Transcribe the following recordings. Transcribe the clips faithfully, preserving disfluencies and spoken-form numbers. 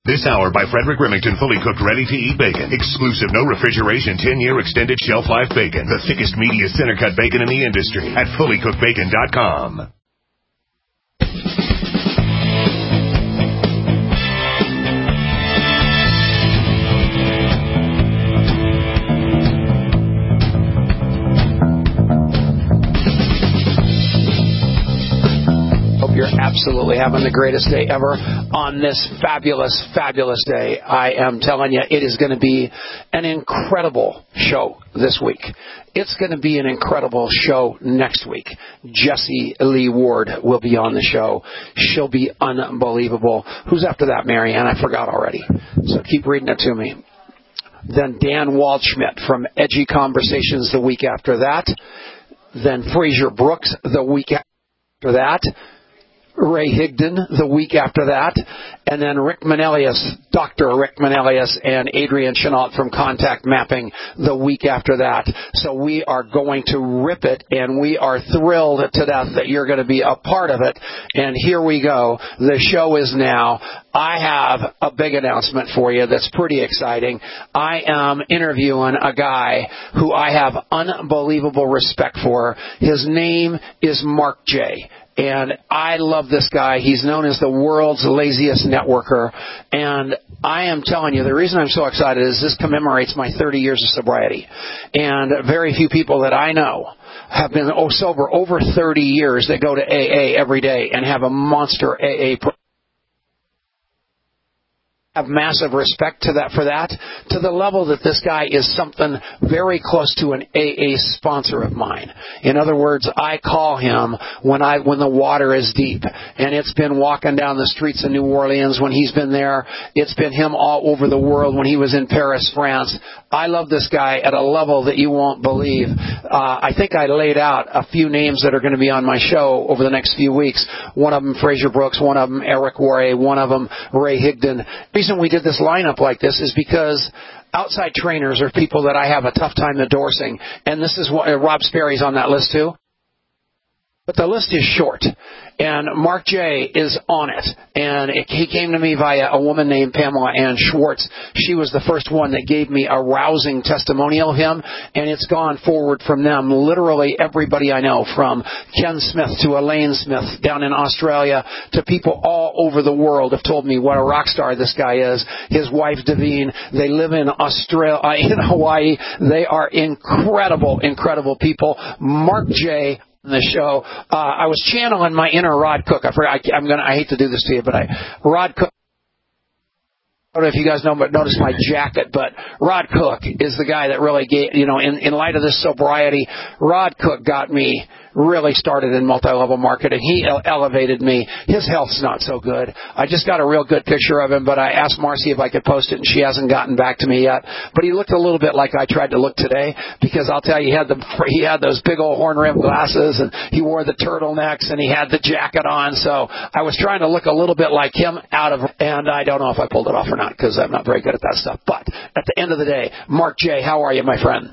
This hour by Frederick Remington, fully cooked, ready-to-eat bacon. Exclusive, no refrigeration, ten-year extended shelf life bacon. The thickest, meatiest center-cut bacon in the industry at fully cooked bacon dot com. You're absolutely having the greatest day ever on this fabulous, fabulous day. I am telling you, it is going to be an incredible show this week. It's going to be an incredible show next week. Jessie Lee Ward will be on the show. She'll be unbelievable. Who's after that, Marianne? I forgot already. So keep reading it to me. Then Dan Waldschmidt from Edgy Conversations the week after that. Then Fraser Brooks the week after that. Ray Higdon the week after that, and then Rick Manelius, Doctor Rick Manelius, and Adrian Chenault from Contact Mapping the week after that. So we are going to rip it, and we are thrilled to death that you're going to be a part of it. And here we go. The show is now. I have a big announcement for you that's pretty exciting. I am interviewing a guy who I have unbelievable respect for. His name is Mark J. And I love this guy. He's known as the world's laziest networker. And I am telling you, the reason I'm so excited is this commemorates my thirty years of sobriety. And very few people that I know have been oh, sober over thirty years that go to A A every day and have a monster A A program. Have massive respect to that for that, to the level that this guy is something very close to an A A sponsor of mine. In other words, I call him when I when the water is deep, and it's been walking down the streets of New Orleans when he's been there. It's been him all over the world when he was in Paris, France. I love this guy at a level that you won't believe. Uh, I think I laid out a few names that are going to be on my show over the next few weeks. One of them, Fraser Brooks. One of them, Eric Worre. One of them, Ray Higdon. The reason we did this lineup like this is because outside trainers are people that I have a tough time endorsing. And this is what, uh, Rob Sperry's on that list too. But the list is short, and Mark J. is on it. And it, he came to me via a woman named Pamela Ann Schwartz. She was the first one that gave me a rousing testimonial of him, and it's gone forward from them. Literally everybody I know, from Ken Smith to Elaine Smith down in Australia to people all over the world, have told me what a rock star this guy is. His wife, Davine, they live in Australia, uh, in Hawaii. They are incredible, incredible people. Mark J. the show. Uh, I was channeling my inner Rod Cook. I forgot, I, I'm gonna. I hate to do this to you, but I Rod Cook. I don't know if you guys know, but notice my jacket. But Rod Cook is the guy that really gave, you know, in, in light of this sobriety, Rod Cook got me really started in multi-level marketing. He ele- elevated me. His health's not so good. I just got a real good picture of him, but I asked Marcy if I could post it, and she hasn't gotten back to me yet. But he looked a little bit like I tried to look today, because I'll tell you, he had the he had those big old horn-rimmed glasses, and he wore the turtlenecks, and he had the jacket on. So I was trying to look a little bit like him out of, and I don't know if I pulled it off or not, because I'm not very good at that stuff. But at the end of the day, Mark J., how are you, my friend?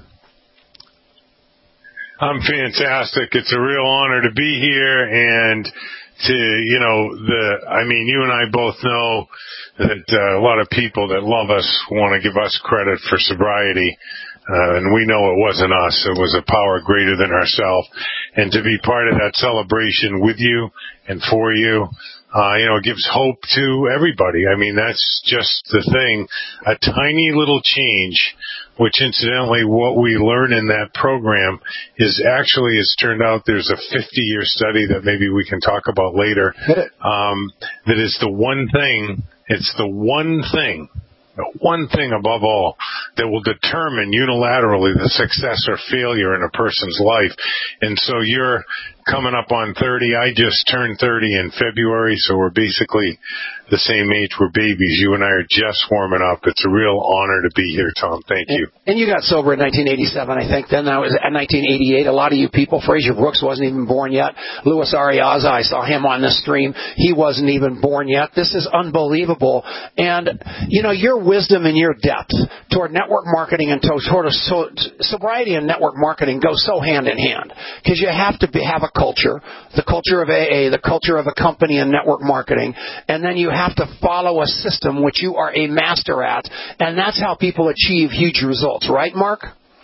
I'm fantastic. It's a real honor to be here, and to, you know, the, I mean, you and I both know that uh, a lot of people that love us want to give us credit for sobriety, uh, and we know it wasn't us. It was a power greater than ourselves, and to be part of that celebration with you and for you, Uh, you know, it gives hope to everybody. I mean, that's just the thing. A tiny little change, which incidentally what we learn in that program is actually, it's turned out there's a fifty-year study that maybe we can talk about later, um, that is the one thing, it's the one thing, the one thing above all that will determine unilaterally the success or failure in a person's life. And so you're coming up on thirty. I just turned thirty in February, so we're basically the same age. We're babies. You and I are just warming up. It's a real honor to be here, Tom. Thank you. And, and you got sober in nineteen eighty-seven, I think. Then that was at nineteen eighty-eight. A lot of you people, Fraser Brooks wasn't even born yet. Louis Ariaza, I saw him on the stream. He wasn't even born yet. This is unbelievable. And, you know, your wisdom and your depth toward network marketing and toward so, sobriety and network marketing go so hand in hand, because you have to be, have a culture, the culture of A A, the culture of a company and network marketing, and then you have to follow a system which you are a master at, and that's how people achieve huge results, right, Mark?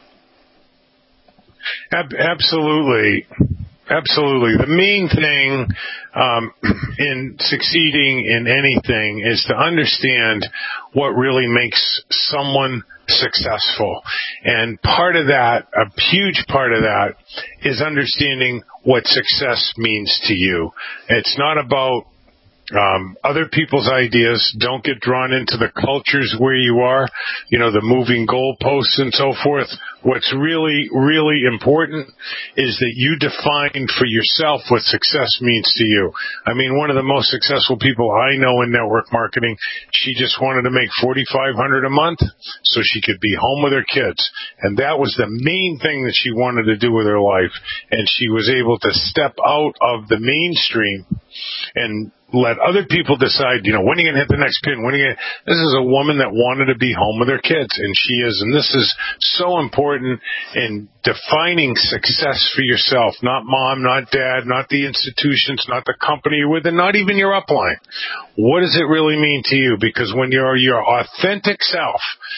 Ab- absolutely. Absolutely. The main thing um, in succeeding in anything is to understand what really makes someone successful. And part of that, a huge part of that, is understanding what success means to you. It's not about Um, other people's ideas. Don't get drawn into the cultures where you are, you know, the moving goalposts and so forth. What's really, really important is that you define for yourself what success means to you. I mean, one of the most successful people I know in network marketing, she just wanted to make forty-five hundred dollars a month so she could be home with her kids. And that was the main thing that she wanted to do with her life. And she was able to step out of the mainstream and let other people decide, you know, when are you going to hit the next pin? When are you going to... This is a woman that wanted to be home with her kids, and she is. And this is so important in defining success for yourself. Not mom, not dad, not the institutions, not the company you're with, and not even your upline. What does it really mean to you? Because when you're your authentic self,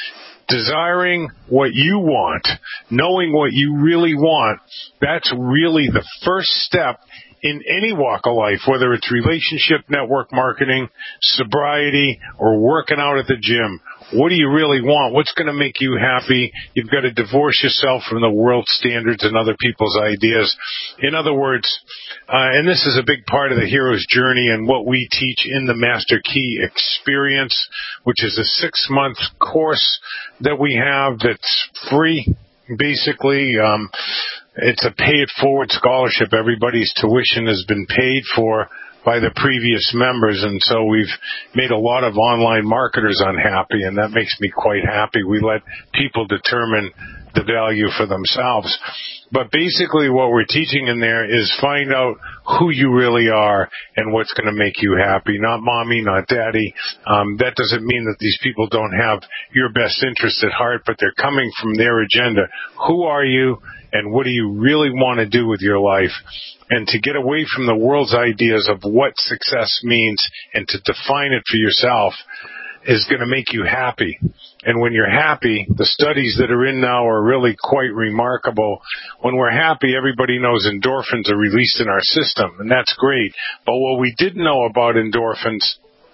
desiring what you want, knowing what you really want, that's really the first step in any walk of life, whether it's relationship, network marketing, sobriety, or working out at the gym. What do you really want? What's going to make you happy? You've got to divorce yourself from the world standards and other people's ideas. In other words, uh, and this is a big part of the hero's journey and what we teach in the Master Key Experience, which is a six-month course that we have that's free, basically. Um, It's a pay-it-forward scholarship. Everybody's tuition has been paid for by the previous members, and so we've made a lot of online marketers unhappy, and that makes me quite happy. We let people determine the value for themselves. But basically what we're teaching in there is find out who you really are and what's going to make you happy. Not mommy, not daddy. Um, that doesn't mean that these people don't have your best interest at heart, but they're coming from their agenda. Who are you? And what do you really want to do with your life? And to get away from the world's ideas of what success means and to define it for yourself is going to make you happy. And when you're happy, the studies that are in now are really quite remarkable. When we're happy, everybody knows endorphins are released in our system, and that's great. But what we didn't know about endorphins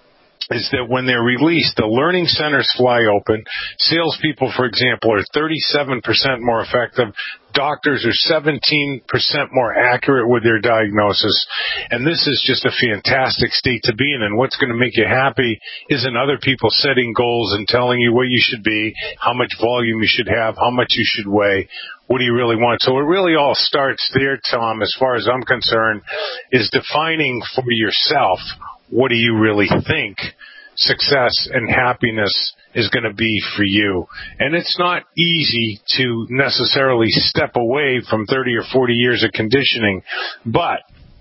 is that when they're released, the learning centers fly open. Salespeople, for example, are thirty-seven percent more effective. Doctors are seventeen percent more accurate with their diagnosis. And this is just a fantastic state to be in. And what's going to make you happy isn't other people setting goals and telling you what you should be, how much volume you should have, how much you should weigh. What do you really want? So it really all starts there, Tom, as far as I'm concerned, is defining for yourself, what do you really think success and happiness is going to be for you? And it's not easy to necessarily step away from thirty or forty years of conditioning, but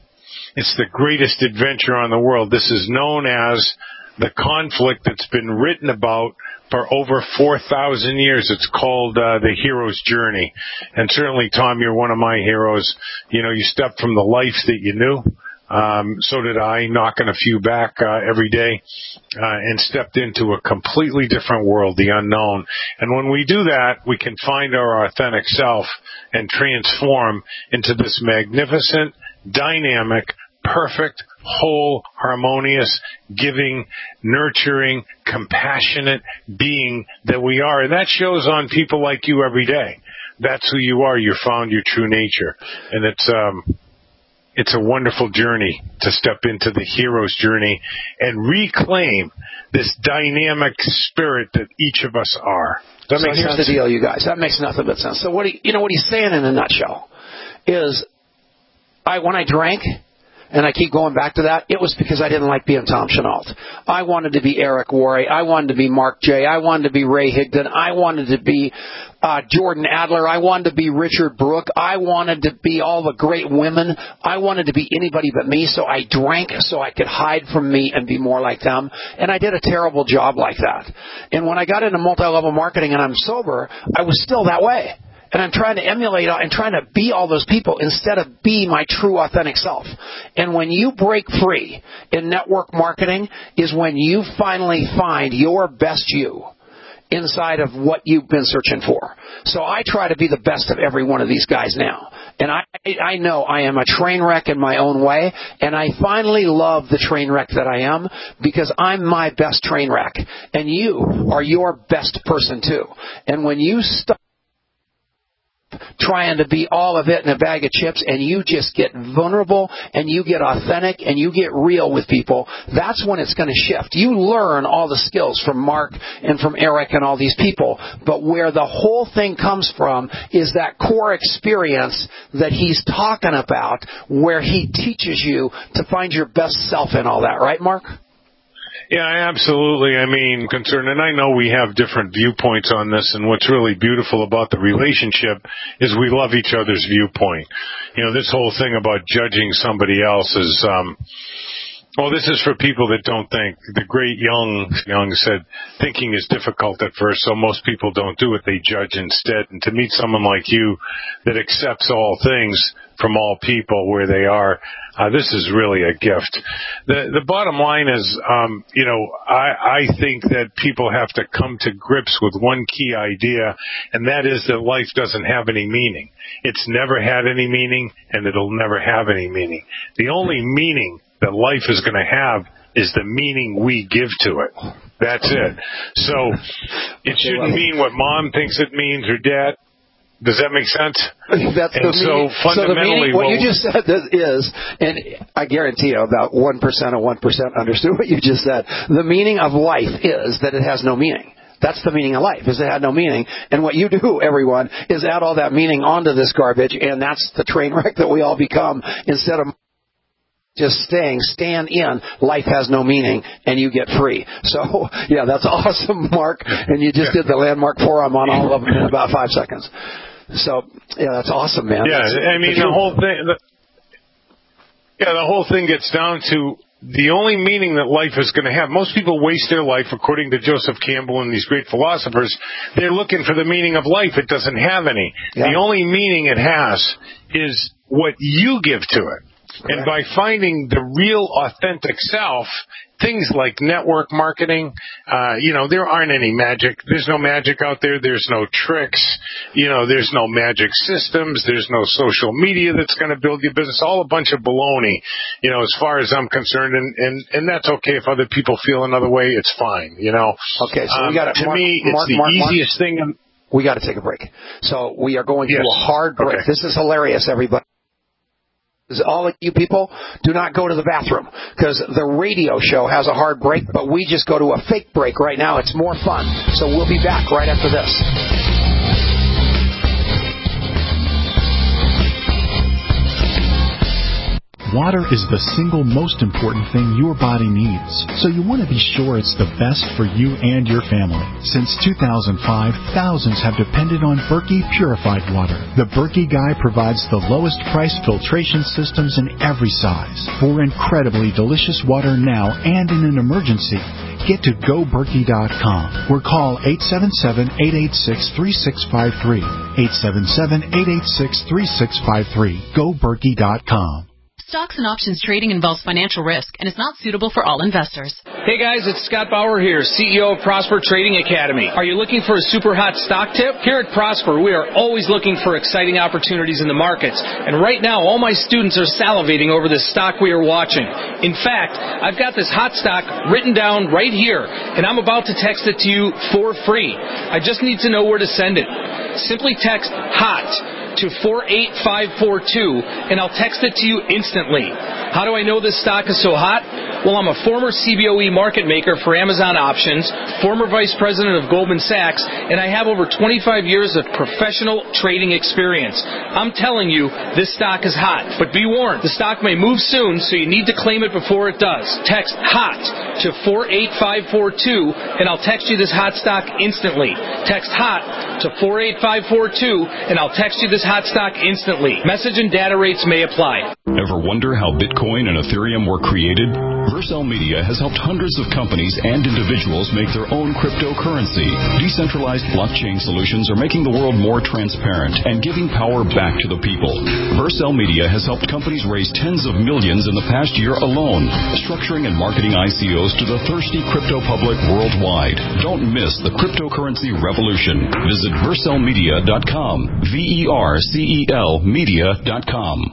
it's the greatest adventure on the world. This is known as the conflict that's been written about for over four thousand years. It's called uh, the hero's journey. And certainly, Tom, you're one of my heroes. You know, you stepped from the life that you knew. Um, so did I, knocking a few back uh, every day, uh, and stepped into a completely different world, the unknown. And when we do that, we can find our authentic self and transform into this magnificent, dynamic, perfect, whole, harmonious, giving, nurturing, compassionate being that we are. And that shows on people like you every day. That's who you are. You found your true nature. And it's... um It's a wonderful journey to step into the hero's journey and reclaim this dynamic spirit that each of us are. That so makes here's sense. The deal, you guys. That makes nothing but sense. So what he, you know what he's saying in a nutshell is, I when I drank, and I keep going back to that, it was because I didn't like being Tom Chenault. I wanted to be Eric Worre. I wanted to be Mark J. I wanted to be Ray Higdon. I wanted to be uh, Jordan Adler. I wanted to be Richard Brooke. I wanted to be all the great women. I wanted to be anybody but me, so I drank so I could hide from me and be more like them. And I did a terrible job like that. And when I got into multi-level marketing and I'm sober, I was still that way. And I'm trying to emulate and trying to be all those people instead of be my true authentic self. And when you break free in network marketing is when you finally find your best you inside of what you've been searching for. So I try to be the best of every one of these guys now. And I, I know I am a train wreck in my own way, and I finally love the train wreck that I am because I'm my best train wreck. And you are your best person too. And when you stop trying to be all of it in a bag of chips and you just get vulnerable and you get authentic and you get real with people, that's when it's going to shift. You learn all the skills from Mark and from Eric and all these people, but where the whole thing comes from is that core experience that he's talking about where he teaches you to find your best self in all that. Right, Mark? Yeah, absolutely. I mean, concerned, and I know we have different viewpoints on this, and what's really beautiful about the relationship is we love each other's viewpoint. You know, this whole thing about judging somebody else is, um, well, this is for people that don't think. The great Jung, Jung said, thinking is difficult at first, so most people don't do it. They judge instead. And to meet someone like you that accepts all things from all people where they are, uh, this is really a gift. The the bottom line is, um, you know, I, I think that people have to come to grips with one key idea, and that is that life doesn't have any meaning. It's never had any meaning, and it'll never have any meaning. The only meaning that life is going to have is the meaning we give to it. That's it. So it shouldn't mean what mom thinks it means or dad. Does that make sense? That's and the so meaning. fundamentally, so the meaning, what you just said is, and I guarantee you about one percent of one percent understood what you just said. The meaning of life is that it has no meaning. That's the meaning of life, is it had no meaning. And what you do, everyone, is add all that meaning onto this garbage, and that's the train wreck that we all become instead of just staying, stand in, life has no meaning, and you get free. So, yeah, that's awesome, Mark. And you just did the landmark forum on all of them in about five seconds. So, yeah, that's awesome, man. Yeah, that's, I mean, the whole thing, the, yeah, the whole thing gets down to the only meaning that life is going to have. Most people waste their life, according to Joseph Campbell and these great philosophers, they're looking for the meaning of life. It doesn't have any. Yeah. The only meaning it has is what you give to it. Correct. And by finding the real authentic self, things like network marketing, uh, you know, there aren't any magic. There's no magic out there. There's no tricks. You know, there's no magic systems. There's no social media that's going to build your business. All a bunch of baloney, you know, as far as I'm concerned. And, and, and that's okay. If other people feel another way, it's fine, you know. Okay, so um, we got to Mark, me, Mark, it's the Mark, easiest Mark. thing. In- we got to take a break. So we are going yes. to a hard break. Okay. This is hilarious, everybody. All of you people, do not go to the bathroom because the radio show has a hard break, but we just go to a fake break right now. It's more fun. So we'll be back right after this. Water is the single most important thing your body needs, so you want to be sure it's the best for you and your family. Since two thousand five, thousands have depended on Berkey purified water. The Berkey Guy provides the lowest price filtration systems in every size. For incredibly delicious water now and in an emergency, get to go berkey dot com or call eight seven seven, eight eight six, three six five three. eight seven seven, eight eight six, three six five three. go berkey dot com. Stocks and options trading involves financial risk and is not suitable for all investors. Hey guys, it's Scott Bauer here, C E O of Prosper Trading Academy. Are you looking for a super hot stock tip? Here at Prosper, we are always looking for exciting opportunities in the markets. And right now, all my students are salivating over this stock we are watching. In fact, I've got this hot stock written down right here, and I'm about to text it to you for free. I just need to know where to send it. Simply text HOT to four eight five four two, and I'll text it to you instantly. How do I know this stock is so hot? Well, I'm a former C B O E market maker for Amazon Options, former vice president of Goldman Sachs, and I have over twenty-five years of professional trading experience. I'm telling you, this stock is hot. But be warned, the stock may move soon, so you need to claim it before it does. Text HOT to four eight five four two, and I'll text you this hot stock instantly. Text HOT to four eight five four two, and I'll text you this hot stock instantly. Message and data rates may apply. Ever wonder how Bitcoin and Ethereum were created? Vercel Media has helped hundreds of companies and individuals make their own cryptocurrency. Decentralized blockchain solutions are making the world more transparent and giving power back to the people. Vercel Media has helped companies raise tens of millions in the past year alone, structuring and marketing I C Os to the thirsty crypto public worldwide. Don't miss the cryptocurrency revolution. Visit vercel media dot com. V E R C E L media dot com.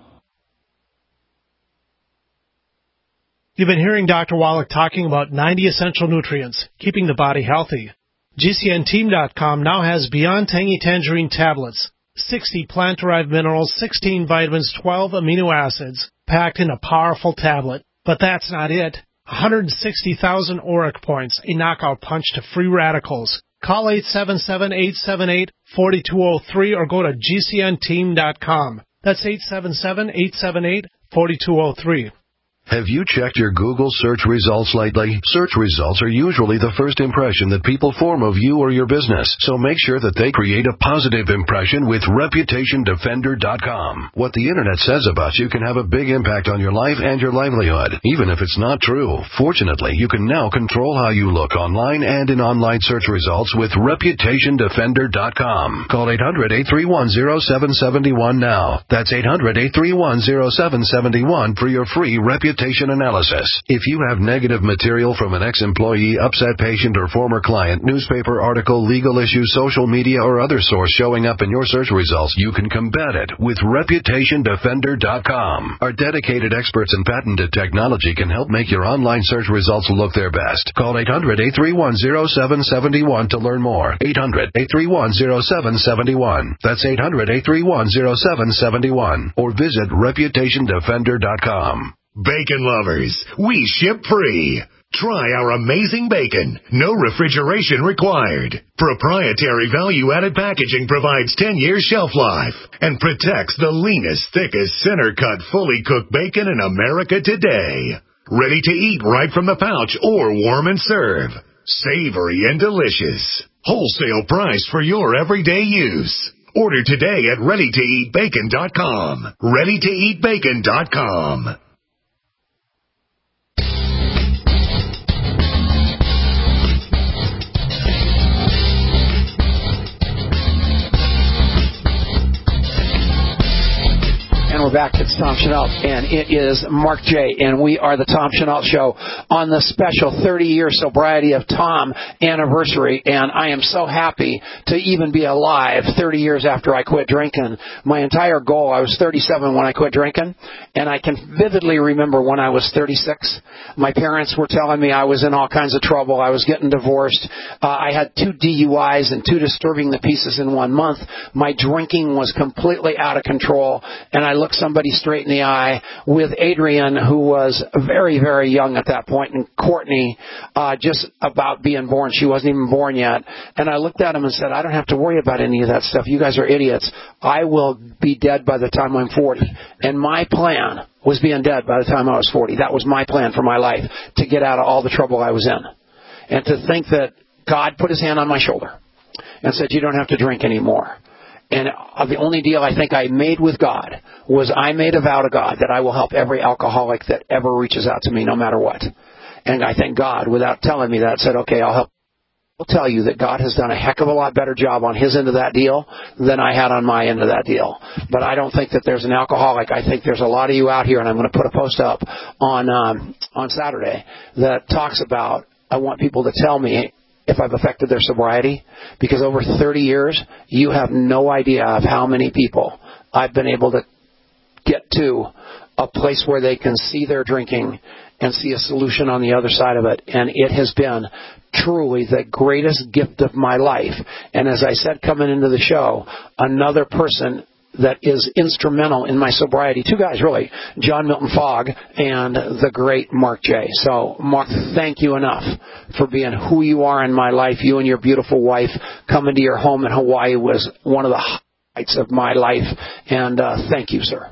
You've been hearing Doctor Wallach talking about ninety essential nutrients, keeping the body healthy. G C N team dot com now has Beyond Tangy Tangerine tablets, sixty plant-derived minerals, sixteen vitamins, twelve amino acids, packed in a powerful tablet. But that's not it. one hundred sixty thousand auric points, a knockout punch to free radicals. Call eight seven seven, eight seven eight, four two zero three or go to G C N team dot com. That's eight seven seven, eight seven eight, four two zero three. Have you checked your Google search results lately? Search results are usually the first impression that people form of you or your business, so make sure that they create a positive impression with reputation defender dot com. What the Internet says about you can have a big impact on your life and your livelihood, even if it's not true. Fortunately, you can now control how you look online and in online search results with reputation defender dot com. Call eight hundred, eight three one, zero seven seven one now. That's eight hundred, eight three one, zero seven seven one for your free reputation analysis. If you have negative material from an ex-employee, upset patient, or former client, newspaper article, legal issue, social media, or other source showing up in your search results, you can combat it with reputation defender dot com. Our dedicated experts in patented technology can help make your online search results look their best. Call eight hundred, eight three one, zero seven seven one to learn more. eight hundred, eight three one, zero seven seven one. That's eight hundred, eight three one, zero seven seven one. Or visit reputation defender dot com. Bacon lovers, we ship free. Try our amazing bacon. No refrigeration required. Proprietary value-added packaging provides ten years shelf life and protects the leanest, thickest, center-cut, fully cooked bacon in America today. Ready to eat right from the pouch or warm and serve. Savory and delicious. Wholesale price for your everyday use. Order today at ready to eat bacon dot com. ready to eat bacon dot com. And we're back. It's Tom Chenault, and it is Mark J., and we are the Tom Chenault Show on the special thirty-year sobriety of Tom anniversary, and I am so happy to even be alive thirty years after I quit drinking. My entire goal, I was thirty-seven when I quit drinking, and I can vividly remember when I was thirty-six. My parents were telling me I was in all kinds of trouble. I was getting divorced. Uh, I had two D U Is and two disturbing the pieces in one month. My drinking was completely out of control, and I looked somebody straight in the eye with Adrian, who was very, very young at that point, and Courtney, uh, just about being born. She wasn't even born yet. And I looked at him and said, I don't have to worry about any of that stuff. You guys are idiots. I will be dead by the time I'm forty. And my plan was being dead by the time I was forty. That was my plan for my life, to get out of all the trouble I was in. And to think that God put his hand on my shoulder and said, you don't have to drink anymore. And the only deal I think I made with God was I made a vow to God that I will help every alcoholic that ever reaches out to me, no matter what. And I think God, without telling me that, said, okay, I'll help. I'll tell you that God has done a heck of a lot better job on his end of that deal than I had on my end of that deal. But I don't think that there's an alcoholic. I think there's a lot of you out here, and I'm going to put a post up on um, on Saturday that talks about, I want people to tell me if I've affected their sobriety, because over thirty years, you have no idea of how many people I've been able to get to a place where they can see their drinking and see a solution on the other side of it. And it has been truly the greatest gift of my life. And as I said coming into the show, another person that is instrumental in my sobriety, two guys really, John Milton Fogg and the great Mark J. So, Mark, thank you enough for being who you are in my life. You and your beautiful wife coming to your home in Hawaii was one of the highlights of my life. And uh, thank you, sir.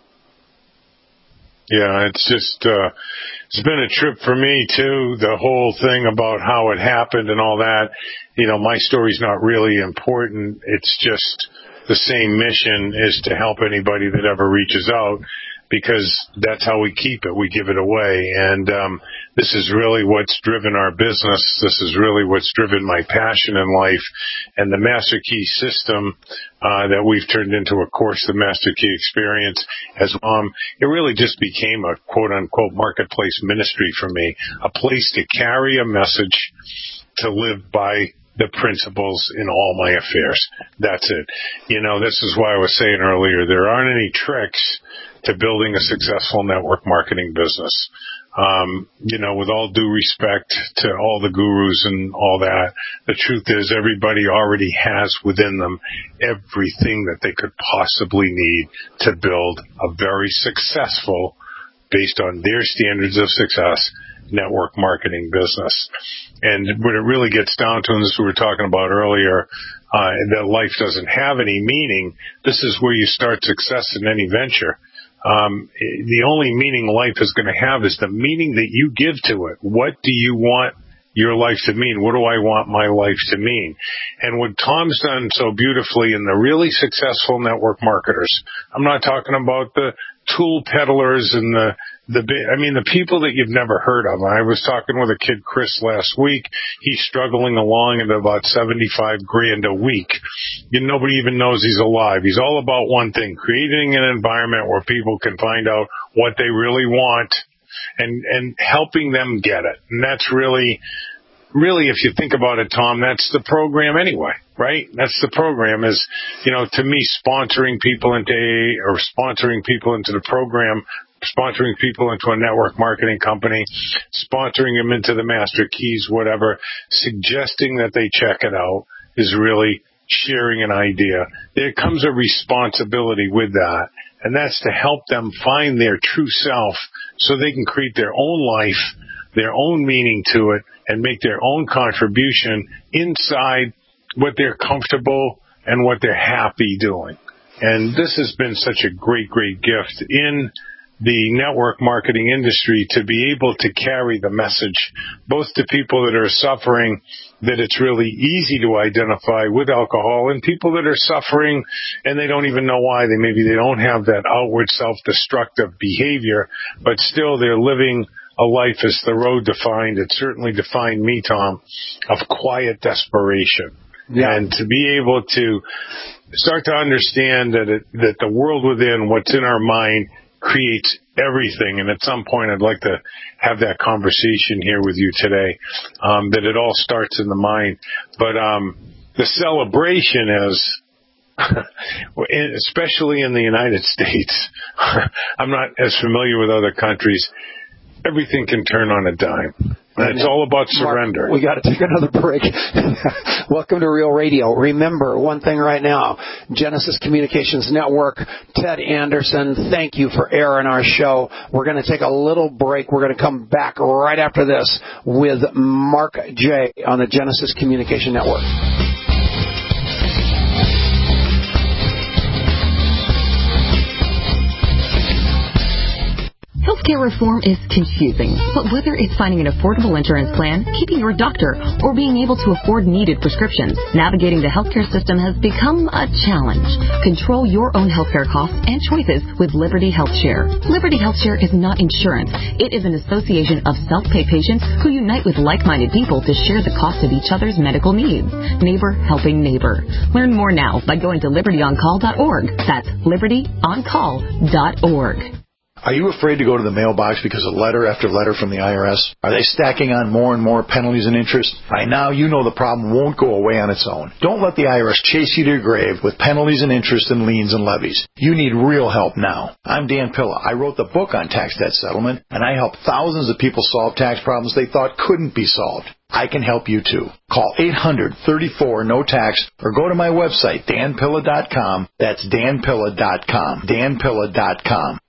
Yeah, it's just, uh, it's been a trip for me too, the whole thing about how it happened and all that. You know, my story's not really important. It's just the same mission is to help anybody that ever reaches out, because that's how we keep it. We give it away. And um, this is really what's driven our business. This is really what's driven my passion in life. And the Master Key system uh, that we've turned into a course, the Master Key Experience, as um, it really just became a quote-unquote marketplace ministry for me, a place to carry a message, to live by the principles in all my affairs. That's it. You know, this is why I was saying earlier, there aren't any tricks to building a successful network marketing business. Um, you know, with all due respect to all the gurus and all that, the truth is everybody already has within them everything that they could possibly need to build a very successful, based on their standards of success, network marketing business. And what it really gets down to, and this is what we were talking about earlier, uh, that life doesn't have any meaning. This is where you start success in any venture. Um, the only meaning life is going to have is the meaning that you give to it. What do you want your life to mean? What do I want my life to mean? And what Tom's done so beautifully in the really successful network marketers, I'm not talking about the tool peddlers and the The, I mean, the people that you've never heard of. I was talking with a kid, Chris, last week. He's struggling along at about seventy-five grand a week. You, nobody even knows he's alive. He's all about one thing, creating an environment where people can find out what they really want and, and helping them get it. And that's really, really, if you think about it, Tom, that's the program anyway, right? That's the program is, you know, to me, sponsoring people into A A or sponsoring people into the program, sponsoring people into a network marketing company, sponsoring them into the Master Keys, whatever, suggesting that they check it out is really sharing an idea. There comes a responsibility with that, and that's to help them find their true self so they can create their own life, their own meaning to it, and make their own contribution inside what they're comfortable and what they're happy doing. And this has been such a great, great gift in the network marketing industry to be able to carry the message both to people that are suffering, that it's really easy to identify with alcohol, and people that are suffering and they don't even know why. They maybe they don't have that outward self-destructive behavior, but still they're living a life as Thoreau defined. It certainly defined me, Tom, of quiet desperation. Yeah. And to be able to start to understand that it, that the world within, what's in our mind, creates everything. And at some point, I'd like to have that conversation here with you today, um, that it all starts in the mind. But um, the celebration is, especially in the United States, I'm not as familiar with other countries, everything can turn on a dime. And it's all about surrender. Mark, we got to take another break. Welcome to Real Radio. Remember one thing right now, Genesis Communications Network, Ted Anderson, thank you for airing our show. We're going to take a little break. We're going to come back right after this with Mark J. on the Genesis Communication Network. Healthcare reform is confusing, but whether it's finding an affordable insurance plan, keeping your doctor, or being able to afford needed prescriptions, navigating the healthcare system has become a challenge. Control your own healthcare costs and choices with Liberty HealthShare. Liberty HealthShare is not insurance. It is an association of self-pay patients who unite with like-minded people to share the cost of each other's medical needs. Neighbor helping neighbor. Learn more now by going to liberty on call dot org. That's liberty on call dot org. Are you afraid to go to the mailbox because of letter after letter from the I R S? Are they stacking on more and more penalties and interest? By now, you know the problem won't go away on its own. Don't let the I R S chase you to your grave with penalties and interest and liens and levies. You need real help now. I'm Dan Pilla. I wrote the book on tax debt settlement, and I help thousands of people solve tax problems they thought couldn't be solved. I can help you too. Call eight hundred, thirty-four, no tax or go to my website, dan pilla dot com. That's dan pilla dot com. dan pilla dot com.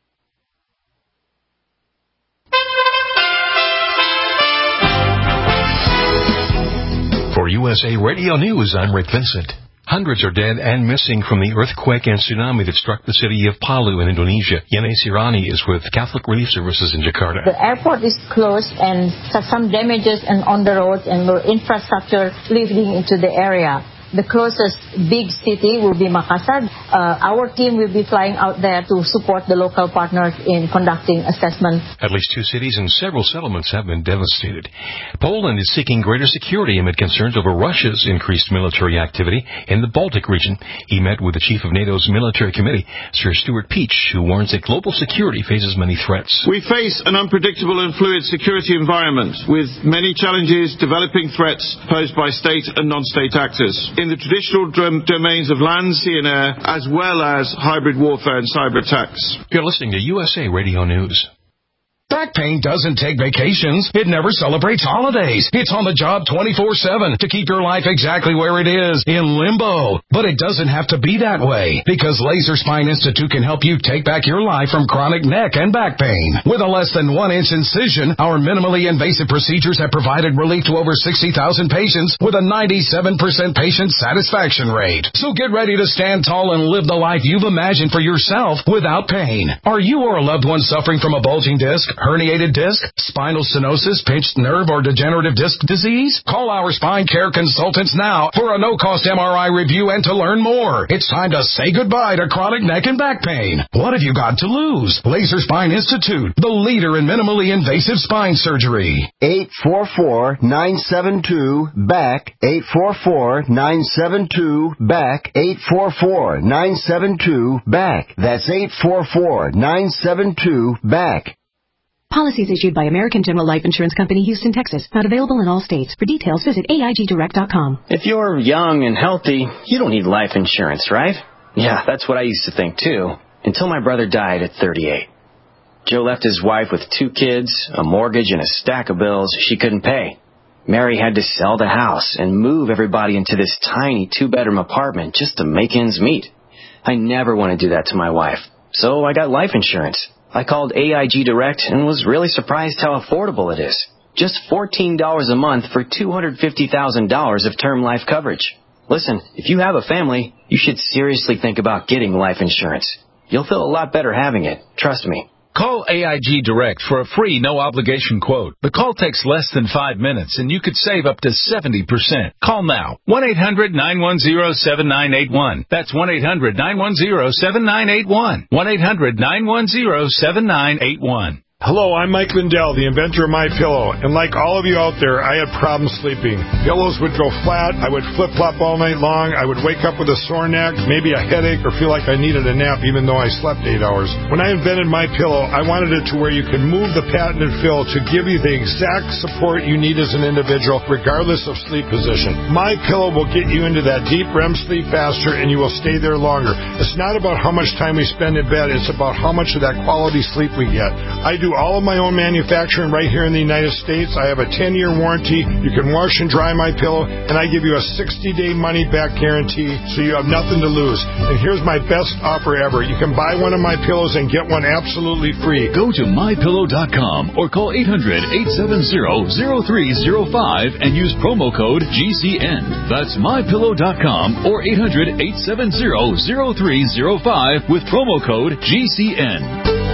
For U S A Radio News, I'm Rick Vincent. Hundreds are dead and missing from the earthquake and tsunami that struck the city of Palu in Indonesia. Yana Sirani is with Catholic Relief Services in Jakarta. The airport is closed and some damages and on the roads and more infrastructure leading into the area. The closest big city will be Makassar. Uh, our team will be flying out there to support the local partners in conducting assessment. At least two cities and several settlements have been devastated. Poland is seeking greater security amid concerns over Russia's increased military activity in the Baltic region. He met with the chief of NATO's military committee, Sir Stuart Peach, who warns that global security faces many threats. We face an unpredictable and fluid security environment with many challenges, developing threats posed by state and non-state actors in the traditional dom- domains of land, sea and air, as well as hybrid warfare and cyber attacks. You're listening to U S A Radio News. Back pain doesn't take vacations. It never celebrates holidays. It's on the job twenty-four seven to keep your life exactly where it is, in limbo. But it doesn't have to be that way, because Laser Spine Institute can help you take back your life from chronic neck and back pain. With a less than one inch incision, our minimally invasive procedures have provided relief to over sixty thousand patients with a ninety-seven percent patient satisfaction rate. So get ready to stand tall and live the life you've imagined for yourself without pain. Are you or a loved one suffering from a bulging disc, herniated disc, spinal stenosis, pinched nerve, or degenerative disc disease? Call our spine care consultants now for a no-cost M R I review and to learn more. It's time to say goodbye to chronic neck and back pain. What have you got to lose? Laser Spine Institute, the leader in minimally invasive spine surgery. eight four four, nine seven two, B A C K, eight four four, nine seven two, B A C K, eight four four, nine seven two, B A C K. That's eight four four, nine seven two, B A C K. Policies issued by American General Life Insurance Company, Houston, Texas. Not available in all states. For details, visit A I G direct dot com. If you're young and healthy, you don't need life insurance, right? Yeah, that's what I used to think, too, until my brother died at thirty-eight. Joe left his wife with two kids, a mortgage, and a stack of bills she couldn't pay. Mary had to sell the house and move everybody into this tiny two-bedroom apartment just to make ends meet. I never want to do that to my wife, so I got life insurance. I called A I G Direct and was really surprised how affordable it is. Just fourteen dollars a month for two hundred fifty thousand dollars of term life coverage. Listen, if you have a family, you should seriously think about getting life insurance. You'll feel a lot better having it. Trust me. Call A I G Direct for a free no-obligation quote. The call takes less than five minutes, and you could save up to seventy percent. Call now. one eight hundred, nine one zero, seven nine eight one. That's one eight hundred, nine one zero, seven nine eight one. one eight hundred, nine one zero, seven nine eight one. Hello, I'm Mike Lindell, the inventor of MyPillow, and like all of you out there, I had problems sleeping. Pillows would go flat, I would flip-flop all night long, I would wake up with a sore neck, maybe a headache, or feel like I needed a nap even though I slept eight hours. When I invented MyPillow, I wanted it to where you could move the patented fill to give you the exact support you need as an individual, regardless of sleep position. MyPillow will get you into that deep R E M sleep faster, and you will stay there longer. It's not about how much time we spend in bed, it's about how much of that quality sleep we get. I do all of my own manufacturing right here in the United States. I have a ten-year warranty. You can wash and dry my pillow, and I give you a sixty-day money-back guarantee, so you have nothing to lose. And here's my best offer ever. You can buy one of my pillows and get one absolutely free. Go to my pillow dot com or call eight hundred, eight seven zero, zero three zero five and use promo code G C N. That's my pillow dot com or eight hundred, eight seven zero, zero three zero five with promo code G C N.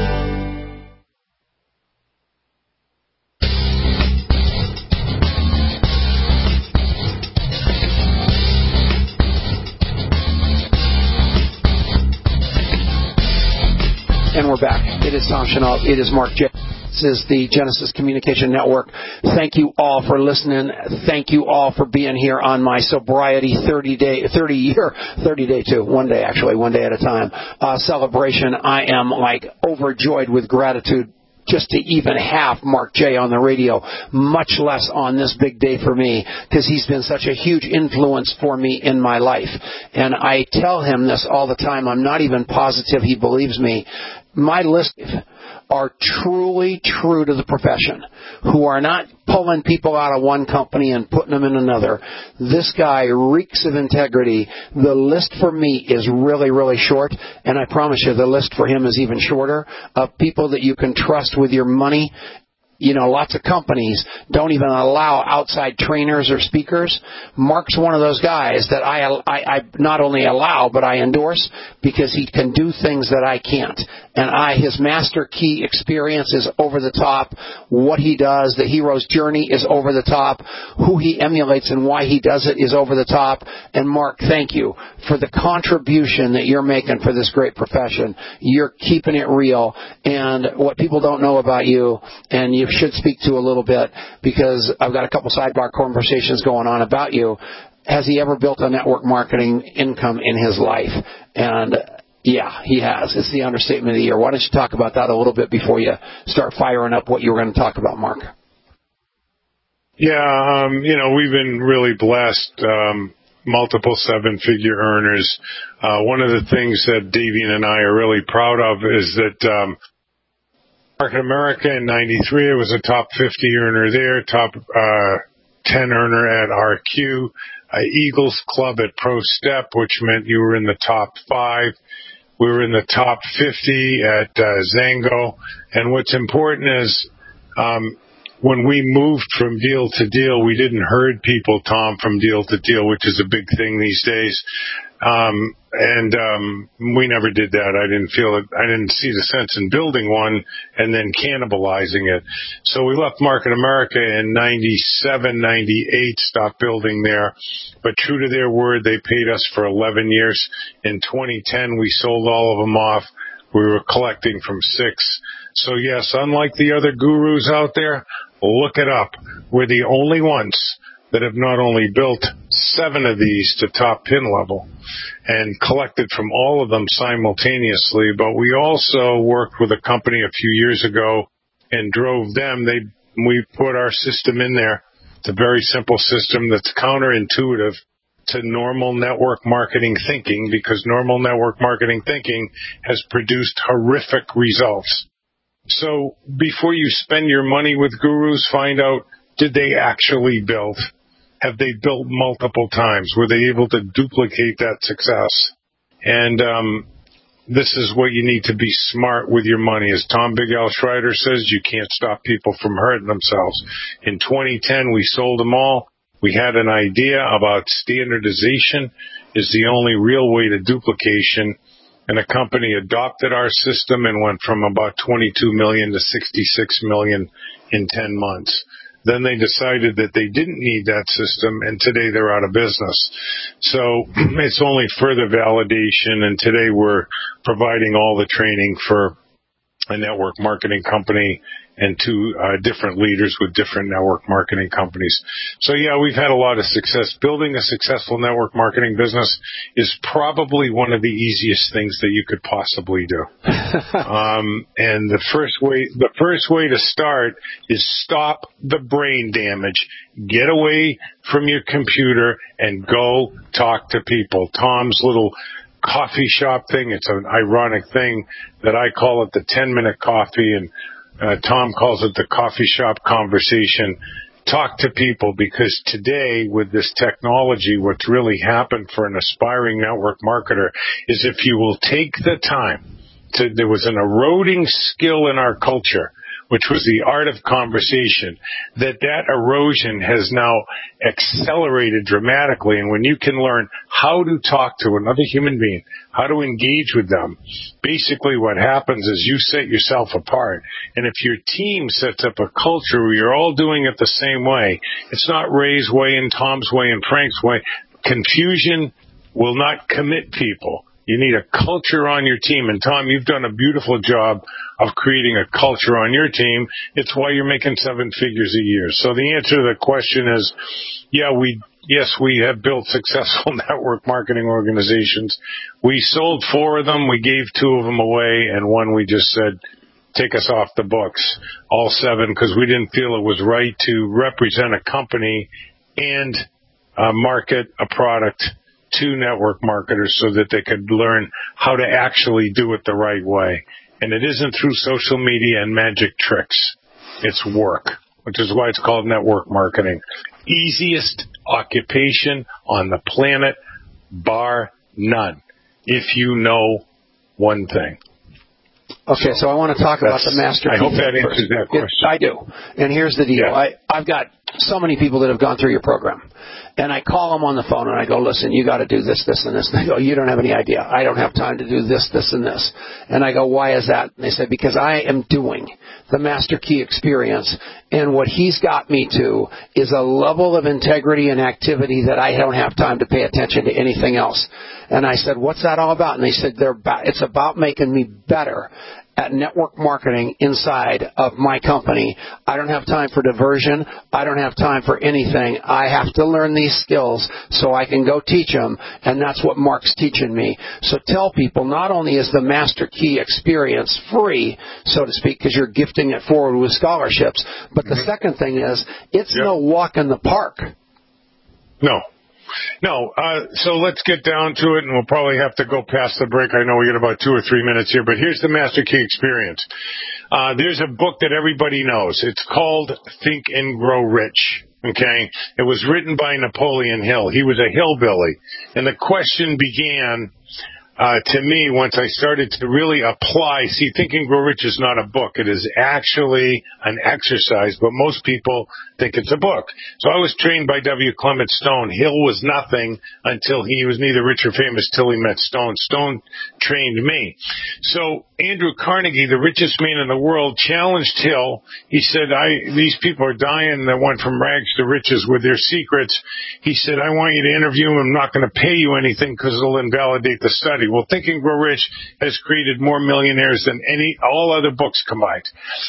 And we're back. It is Tom Chenault. It is Mark J. This is the Genesis Communication Network. Thank you all for listening. Thank you all for being here on my sobriety thirty day, thirty year, thirty day too, one day actually, one day at a time, uh, celebration. I am like overjoyed with gratitude just to even have Mark J. on the radio, much less on this big day for me, because he's been such a huge influence for me in my life. And I tell him this all the time. I'm not even positive he believes me. My list are truly true to the profession, who are not pulling people out of one company and putting them in another. This guy reeks of integrity. The list for me is really, really short, and I promise you the list for him is even shorter, of people that you can trust with your money. You know, lots of companies don't even allow outside trainers or speakers. Mark's one of those guys that I, I, I not only allow, but I endorse, because he can do things that I can't. And I, his master key experience is over the top. What he does, the hero's journey is over the top. Who he emulates and why he does it is over the top. And Mark, thank you for the contribution that you're making for this great profession. You're keeping it real. And what people don't know about you, and you should speak to a little bit, because I've got a couple sidebar conversations going on about you. Has he ever built a network marketing income in his life? And yeah, he has. It's the understatement of the year. Why don't you talk about that a little bit before you start firing up what you were going to talk about, Mark? Yeah, um, you know, we've been really blessed. Um, multiple seven-figure earners. Uh, one of the things that Davian and I are really proud of is that um, Market America in ninety-three, I was a top fifty earner there, top uh, ten earner at R Q, uh, Eagles Club at Pro Step, which meant you were in the top five. We were in the top fifty at uh, Zango. And what's important is um, when we moved from deal to deal, we didn't herd people, Tom, from deal to deal, which is a big thing these days. Um, and um, we never did that. I didn't feel it. I didn't see the sense in building one and then cannibalizing it. So we left Market America in ninety-seven, ninety-eight, stopped building there. But true to their word, they paid us for eleven years. In twenty ten, we sold all of them off. We were collecting from six. So yes, unlike the other gurus out there, look it up. We're the only ones that have not only built seven of these to top pin level and collected from all of them simultaneously, but we also worked with a company a few years ago and drove them. They, we put our system in there. It's a very simple system that's counterintuitive to normal network marketing thinking, because normal network marketing thinking has produced horrific results. So before you spend your money with gurus, find out, did they actually build? Have they built multiple times? Were they able to duplicate that success? And um, this is what you need to be smart with your money. As Tom Big Al Schreider says, you can't stop people from hurting themselves. In twenty ten, we sold them all. We had an idea about standardization is the only real way to duplication. And a company adopted our system and went from about twenty-two million to sixty-six million in ten months. Then they decided that they didn't need that system, and today they're out of business. So it's only further validation, and today we're providing all the training for a network marketing company and two uh, different leaders with different network marketing companies. So yeah, we've had a lot of success. Building a successful network marketing business is probably one of the easiest things that you could possibly do. um, and the first way, the first way to start is stop the brain damage. Get away from your computer and go talk to people. Tom's little coffee shop thing, it's an ironic thing that I call it the ten minute coffee, and Uh, Tom calls it the coffee shop conversation. Talk to people, because today with this technology, what's really happened for an aspiring network marketer is if you will take the time to, there was an eroding skill in our culture, which was the art of conversation, that that erosion has now accelerated dramatically. And when you can learn how to talk to another human being, how to engage with them, basically what happens is you set yourself apart. And if your team sets up a culture where you're all doing it the same way, it's not Ray's way and Tom's way and Frank's way, confusion will not commit people. You need a culture on your team. And, Tom, you've done a beautiful job of creating a culture on your team. It's why you're making seven figures a year. So the answer to the question is, yeah, we yes, we have built successful network marketing organizations. We sold four of them. We gave two of them away, and one we just said, take us off the books, all seven, because we didn't feel it was right to represent a company and uh, market a product to network marketers so that they could learn how to actually do it the right way. And it isn't through social media and magic tricks. It's work, which is why it's called network marketing. Easiest occupation on the planet, bar none, if you know one thing. Okay, so I want to talk about the master key. I hope that answers that question. It, I do. And here's the deal. Yeah. I, I've got so many people that have gone through your program. And I call them on the phone and I go, listen, you got to do this, this, and this. And they go, you don't have any idea. I don't have time to do this, this, and this. And I go, why is that? And they said, because I am doing the master key experience. And what he's got me to is a level of integrity and activity that I don't have time to pay attention to anything else. And I said, what's that all about? And they said, they're about, it's about making me better at network marketing inside of my company. I don't have time for diversion. I don't have time for anything. I have to learn these skills so I can go teach them, and that's what Mark's teaching me. So tell people, not only is the Master Key experience free, so to speak, because you're gifting it forward with scholarships, but the second thing is, it's yep. no walk in the park. No. No, uh, so let's get down to it, and we'll probably have to go past the break. I know we got about two or three minutes here, but here's the Master Key experience. Uh, there's a book that everybody knows. It's called Think and Grow Rich. Okay? It was written by Napoleon Hill. He was a hillbilly. And the question began, uh, to me, once I started to really apply, see, Think and Grow Rich is not a book. It is actually an exercise, but most people think it's a book. So I was trained by W. Clement Stone. Hill was nothing until he was neither rich or famous till he met Stone. Stone trained me. So Andrew Carnegie, the richest man in the world, challenged Hill. He said, I, these people are dying that went from rags to riches with their secrets. He said, I want you to interview them. I'm not going to pay you anything because it'll invalidate the study. Well, Think and Grow Rich has created more millionaires than any, all other books combined.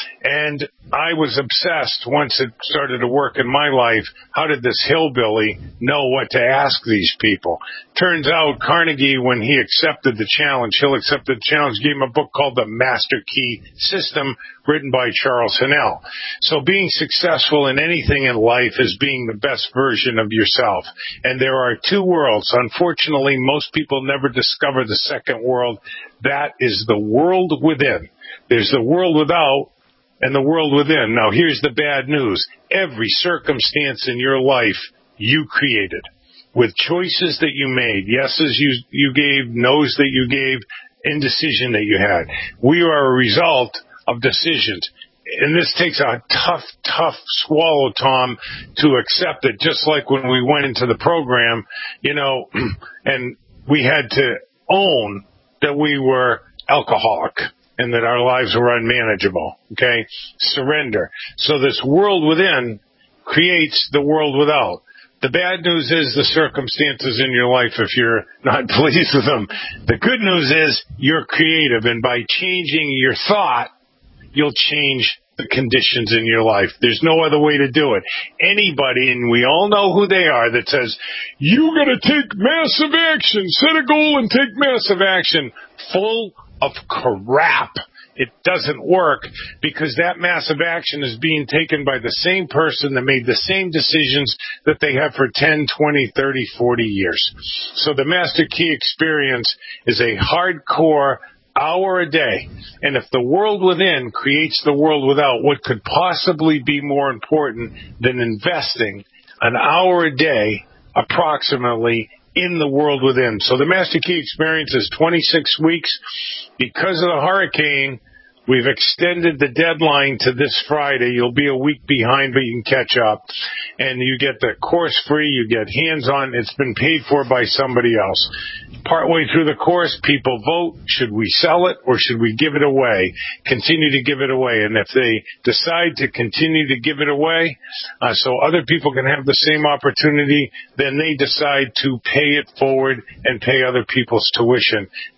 And I was obsessed once it started to work in my life. How did this hillbilly know what to ask these people? Turns out Carnegie, when he accepted the challenge, Hill accepted the challenge, gave him a book called The Master Key System, written by Charles Haanel. So being successful in anything in life is being the best version of yourself. And there are two worlds. Unfortunately, most people never discover the second world. That is the world within. There's the world without and the world within. Now, here's the bad news. Every circumstance in your life you created with choices that you made, yeses you, you gave, nos that you gave, indecision that you had. We are a result of decisions. And this takes a tough, tough swallow, Tom, to accept it, just like when we went into the program, you know, and we had to own that we were alcoholic and that our lives were unmanageable, okay? Surrender. So this world within creates the world without. The bad news is the circumstances in your life if you're not pleased with them. The good news is you're creative, and by changing your thought, you'll change the conditions in your life. There's no other way to do it. Anybody, and we all know who they are, that says, you got to take massive action, set a goal and take massive action, full of crap. It doesn't work because that massive action is being taken by the same person that made the same decisions that they have for ten, twenty, thirty, forty years. So the Master Key experience is a hardcore hour a day. And if the world within creates the world without, what could possibly be more important than investing an hour a day approximately in the world within? So the Master Key experience is twenty-six weeks. Because of the hurricane, we've extended the deadline to this Friday. You'll be a week behind, but you can catch up. And you get the course free. You get hands-on. It's been paid for by somebody else. Partway through the course, people vote. Should we sell it or should we give it away? Continue to give it away. And if they decide to continue to give it away, uh, so other people can have the same opportunity, then they decide to pay it forward and pay other people's tuition.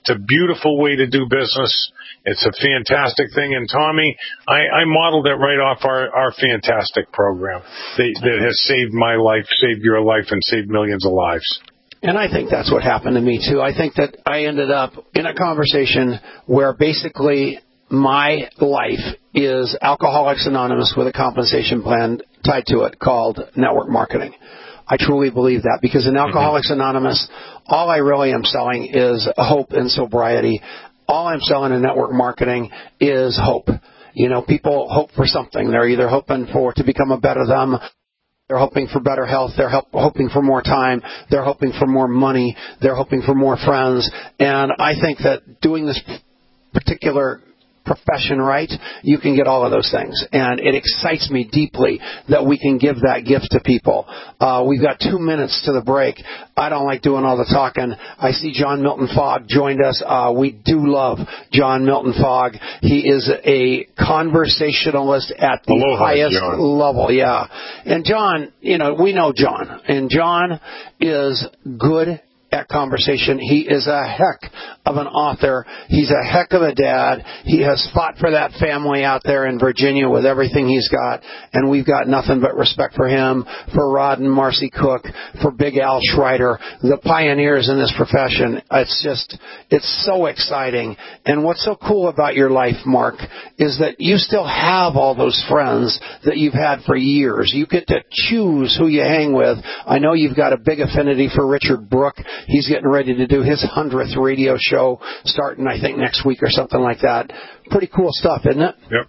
It's a beautiful way to do business. It's a fantastic thing. And Tommy, I, I modeled it right off our, our fantastic program that, that has saved my life, saved your life, and saved millions of lives. And I think that's what happened to me, too. I think that I ended up in a conversation where basically my life is Alcoholics Anonymous with a compensation plan tied to it called network marketing. I truly believe that because in Alcoholics mm-hmm. Anonymous, all I really am selling is hope and sobriety. All I'm selling in network marketing is hope. You know, people hope for something. They're either hoping for to become a better them. They're hoping for better health. They're help, hoping for more time. They're hoping for more money. They're hoping for more friends. And I think that doing this particular profession right, you can get all of those things. And it excites me deeply that we can give that gift to people. Uh, we've got two minutes to the break. I don't like doing all the talking. I see John Milton Fogg joined us. Uh, we do love John Milton Fogg. He is a conversationalist at the Aloha, highest John. level. Yeah. And John, you know, we know John. And John is good at conversation. He is a heck of an author. He's a heck of a dad. He has fought for that family out there in Virginia with everything he's got, and we've got nothing but respect for him, for Rod and Marcy Cook, for Big Al Schreiter, the pioneers in this profession. It's just, it's so exciting. And what's so cool about your life, Mark, is that you still have all those friends that you've had for years. You get to choose who you hang with. I know you've got a big affinity for Richard Brooke. He's getting ready to do his hundredth radio show starting, I think, next week or something like that. Pretty cool stuff, isn't it? Yep.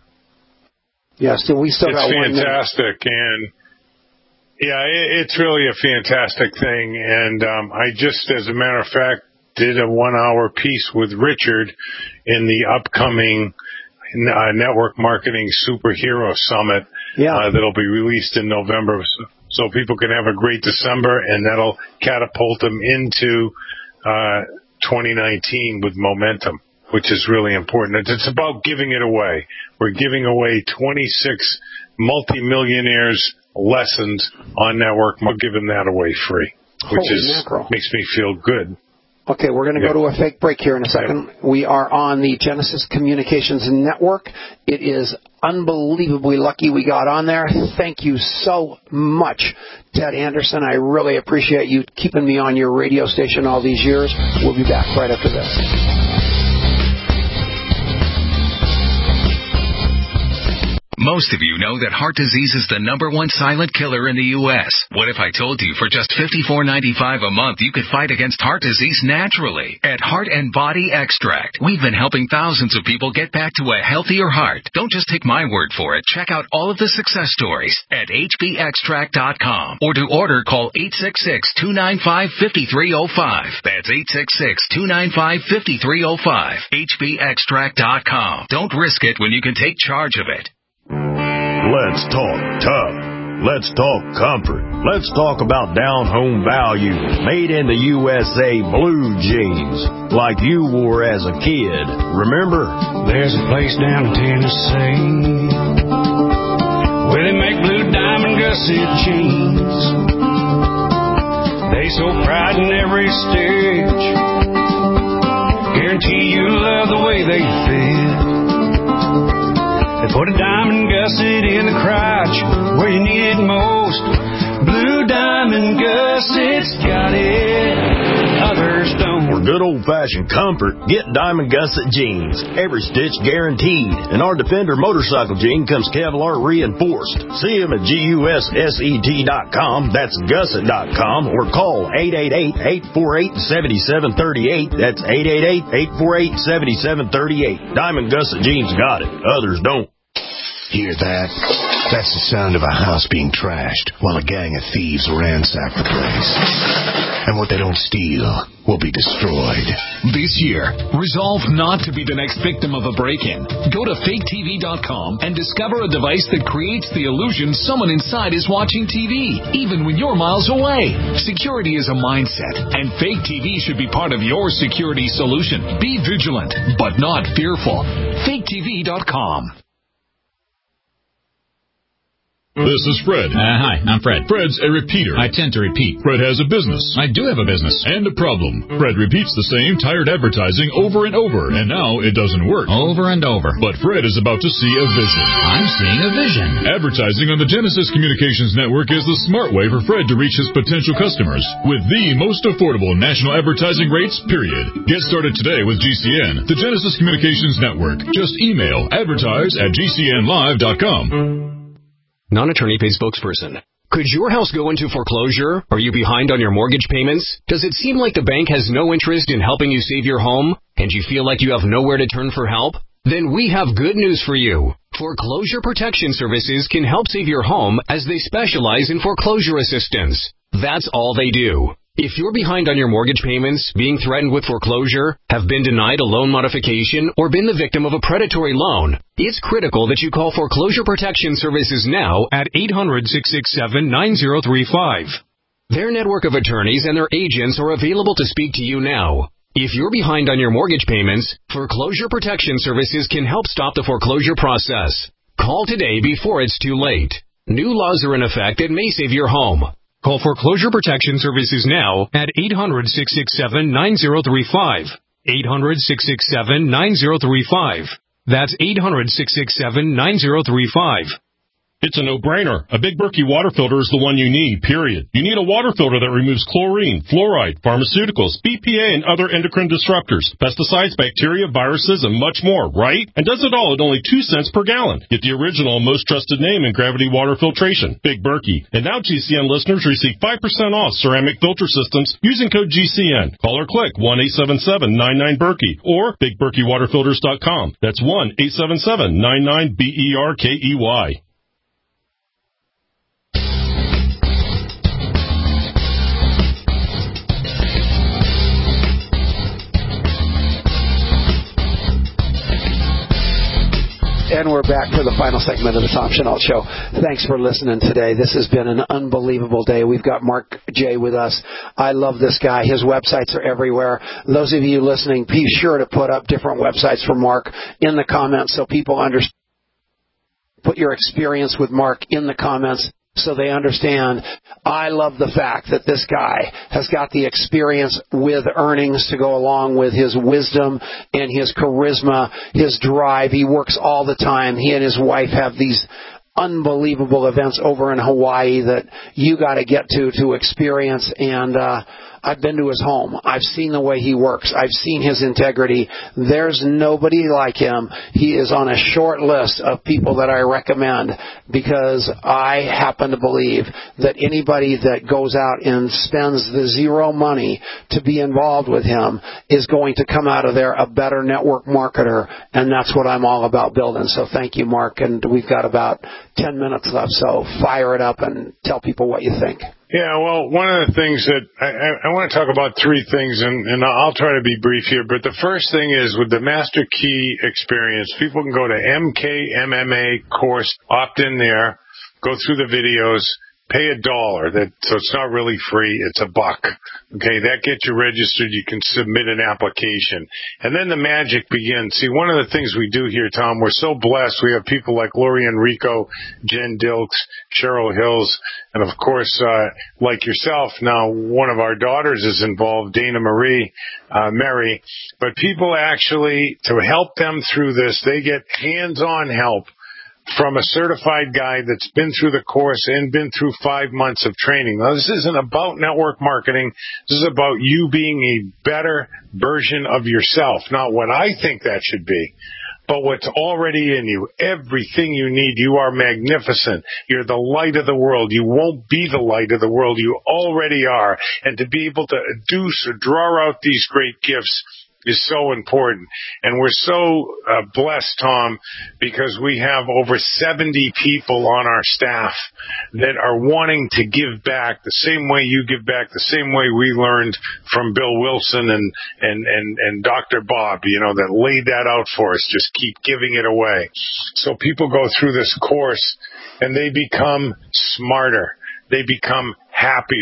Yeah, so we still it's got one minute. It's fantastic, and yeah, it, it's really a fantastic thing. And um, I just, as a matter of fact, did a one-hour piece with Richard in the upcoming uh, Network Marketing Superhero Summit yeah. uh, that'll be released in November. So, so people can have a great December, and that'll catapult them into uh, twenty nineteen with momentum, which is really important. It's about giving it away. We're giving away twenty-six multimillionaires lessons on network. We're giving that away free, which Holy is mackerel. Makes me feel good. Okay, we're going to yeah. go to a fake break here in a second. Yeah. We are on the Genesis Communications Network. It is unbelievably lucky we got on there. Thank you so much, Ted Anderson. I really appreciate you keeping me on your radio station all these years. We'll be back right after this. Most of you know that heart disease is the number one silent killer in the U S What if I told you for just fifty-four ninety-five a month you could fight against heart disease naturally? At Heart and Body Extract, we've been helping thousands of people get back to a healthier heart. Don't just take my word for it. Check out all of the success stories at H B extract dot com. Or to order, call eight six six, two nine five, five three zero five. That's eight six six, two nine five, five three zero five. H B extract dot com. Don't risk it when you can take charge of it. Let's talk tough. Let's talk comfort. Let's talk about down home value. Made in the U S A blue jeans, like you wore as a kid. Remember? There's a place down in Tennessee where they make blue diamond gusset jeans. They so pride in every stitch. Guarantee you love the way they fit. They put a diamond gusset in the crotch where you need it most. Blue diamond gussets got it, others don't. For good old-fashioned comfort, get Diamond Gusset jeans. Every stitch guaranteed. And our Defender motorcycle jean comes Kevlar reinforced. See them at G U S S E T dot com. That's gusset dot com. Or call eight eight eight, eight four eight, seven seven three eight. That's eight eight eight, eight four eight, seven seven three eight. Diamond Gusset jeans got it, others don't. Hear that? That's the sound of a house being trashed while a gang of thieves ransack the place. And what they don't steal will be destroyed. This year, resolve not to be the next victim of a break-in. Go to fake T V dot com and discover a device that creates the illusion someone inside is watching T V, even when you're miles away. Security is a mindset, and Fake T V should be part of your security solution. Be vigilant, but not fearful. fake T V dot com. This is Fred. Uh, hi, I'm Fred. Fred's a repeater. I tend to repeat. Fred has a business. I do have a business. And a problem. Fred repeats the same tired advertising over and over, and now it doesn't work. Over and over. But Fred is about to see a vision. I'm seeing a vision. Advertising on the Genesis Communications Network is the smart way for Fred to reach his potential customers with the most affordable national advertising rates, period. Get started today with G C N, the Genesis Communications Network. Just email advertise at g c n live dot com. Non-attorney paid spokesperson. Could your house go into foreclosure? Are you behind on your mortgage payments? Does it seem like the bank has no interest in helping you save your home? And you feel like you have nowhere to turn for help? Then we have good news for you. Foreclosure Protection Services can help save your home as they specialize in foreclosure assistance. That's all they do. If you're behind on your mortgage payments, being threatened with foreclosure, have been denied a loan modification, or been the victim of a predatory loan, it's critical that you call Foreclosure Protection Services now at eight hundred, six six seven, nine zero three five. Their network of attorneys and their agents are available to speak to you now. If you're behind on your mortgage payments, Foreclosure Protection Services can help stop the foreclosure process. Call today before it's too late. New laws are in effect that may save your home. Call Foreclosure Protection Services now at eight hundred, six six seven, nine zero three five. eight hundred, six six seven, nine zero three five. That's eight hundred, six six seven, nine zero three five. It's a no-brainer. A Big Berkey water filter is the one you need, period. You need a water filter that removes chlorine, fluoride, pharmaceuticals, B P A, and other endocrine disruptors, pesticides, bacteria, viruses, and much more, right? And does it all at only two cents per gallon. Get the original and most trusted name in gravity water filtration, Big Berkey. And now G C N listeners receive five percent off ceramic filter systems using code G C N. Call or click one eight seven seven, nine nine, Berkey or big berkey water filters dot com. That's one eight seven seven, nine nine, B E R K E Y. And we're back for the final segment of the Tom Chenault Show. Thanks for listening today. This has been an unbelievable day. We've got Mark J. with us. I love this guy. His websites are everywhere. Those of you listening, be sure to put up different websites for Mark in the comments so people understand. Put your experience with Mark in the comments so they understand. I love the fact that this guy has got the experience with earnings to go along with his wisdom and his charisma, his drive. He works all the time. He and his wife have these unbelievable events over in Hawaii that you got to get to to experience. And uh I've been to his home. I've seen the way he works. I've seen his integrity. There's nobody like him. He is on a short list of people that I recommend because I happen to believe that anybody that goes out and spends the zero money to be involved with him is going to come out of there a better network marketer, and that's what I'm all about building. So thank you, Mark, and we've got about ten minutes left, so fire it up and tell people what you think. Yeah, well, one of the things that I, I, I want to talk about three things, and, and I'll try to be brief here. But the first thing is with the Master Key experience, people can go to M K M M A course, opt in there, go through the videos, pay a dollar. That so it's not really free; it's a buck. Okay, that gets you registered. You can submit an application, and then the magic begins. See, one of the things we do here, Tom, we're so blessed. We have people like Lori Enrico, Jen Dilks, Cheryl Hills, and of course, uh, like yourself, now one of our daughters is involved, Dana Marie, uh, Mary. But people actually, to help them through this, they get hands-on help from a certified guy that's been through the course and been through five months of training. Now, this isn't about network marketing. This is about you being a better version of yourself, not what I think that should be, but what's already in you. Everything you need. You are magnificent. You're the light of the world. You won't be the light of the world. You already are. And to be able to adduce or draw out these great gifts is so important. And we're so uh, blessed, Tom, because we have over seventy people on our staff that are wanting to give back the same way you give back, the same way we learned from Bill Wilson and, and, and, and Doctor Bob, you know, that laid that out for us. Just keep giving it away. So people go through this course and they become smarter. They become happier.